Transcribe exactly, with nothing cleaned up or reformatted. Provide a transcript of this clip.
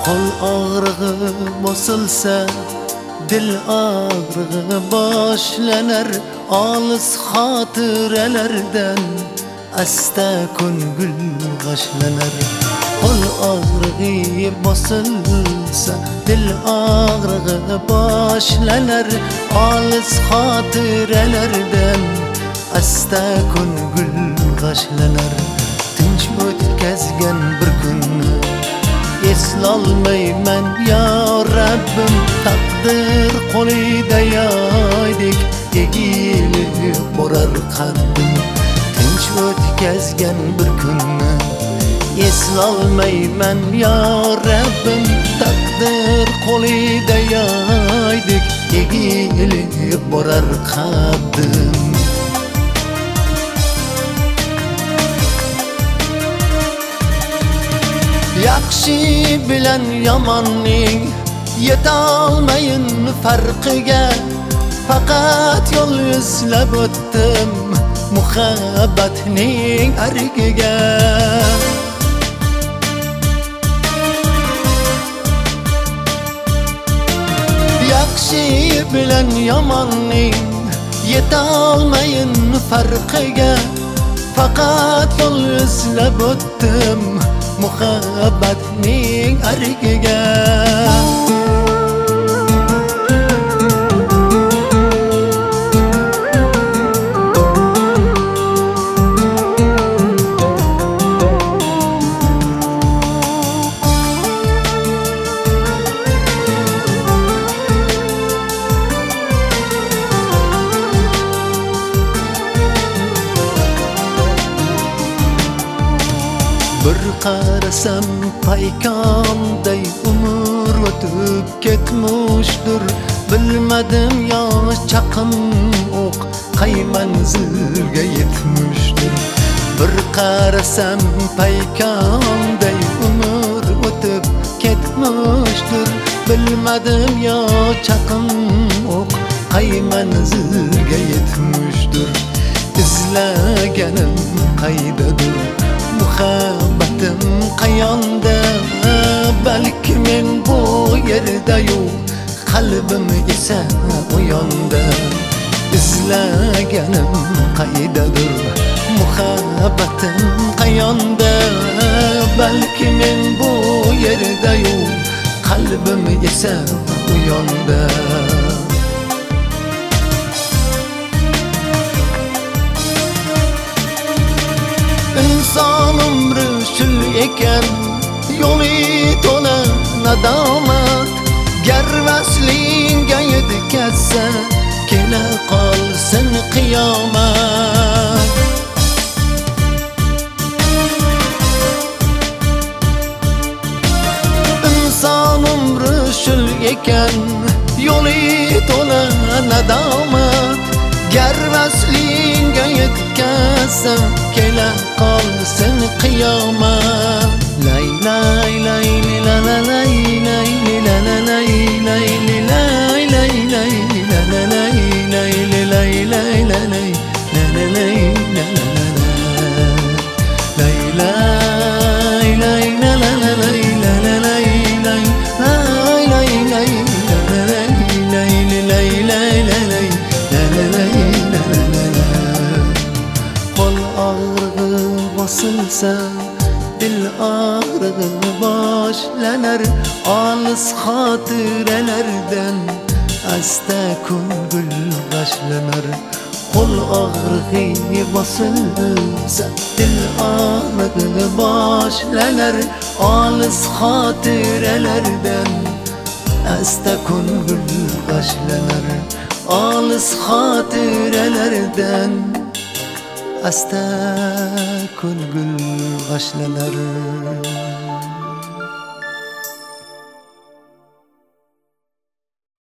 Qo'l og'rig'i bosilsa, dil og'rig'i boshlanar. Olis xotiralardan asta ko'ngil g'ashlanar. Qo'l og'rig'i bosilsa, dil og'rig'i boshlanar. Olis xotiralardan asta ko'ngil g'ashlanar. Tinch o'tkazgan bir kunni eslolmayman ya Rabbim. Taqdir qo'lida yoydek egilib borar qaddim. Tinch o'tkazgan bir kunni eslolmayman ya Rabbim. Taqdir qo'lida yoydek egilib borar qaddim. Yaxshi bilan yomonning yetolmayin farqiga. Faqat yo'l izlab o'tdim muhabbatning arigiga. Yaxshi bilan yomonning yetolmayin farqiga. Faqat yo'l izlab o'tdim muhabbatning arigiga. Bir qarasam paykonday umr o'tib ketmishdir. Bilmadim yo chaqim o'q qay manzilga yetmishdir. Bir qarasam paykonday umr o'tib ketmishdir. Bilmadim yo chaqim o'q qay manzilga yetmishdir. İzlaganim qaydadir, muhabbatim qayonda. Balki men bu yerda-yu, qalbim esa u yonda. İzlaganim qaydadir, muhabbatim qayonda. Balki men bu yerda-yu, qalbim esa u yonda. İnson umri shul ekan, yo'li to'la nadomat. Gar vaslingga yetkazsa, kela qolsin qiyomat. İnson umri shul ekan, yo'li to'la nadomat. Gar vaslingga yetkazsa, kela qolsin qiyomat. Lay lay lay la la lay lay la la lay lay lay lay lay la la lay lay lay lay la lay la la lay la la lay lay lay la la lay la la lay lay lay lay la la lay lay lay lay la lay la la lay la la lay. Qo'l og'rig'i bosilsa, dil og'rig'i boshlanar. Olis xotiralardan asta ko'ngil g'ashlanar. Qo'l og'rig'i bosilsa, dil og'rig'i boshlanar. Olis xotiralardan asta ko'ngil g'ashlanar. Olis xotiralardan asta ko'ngil g'ashlanar.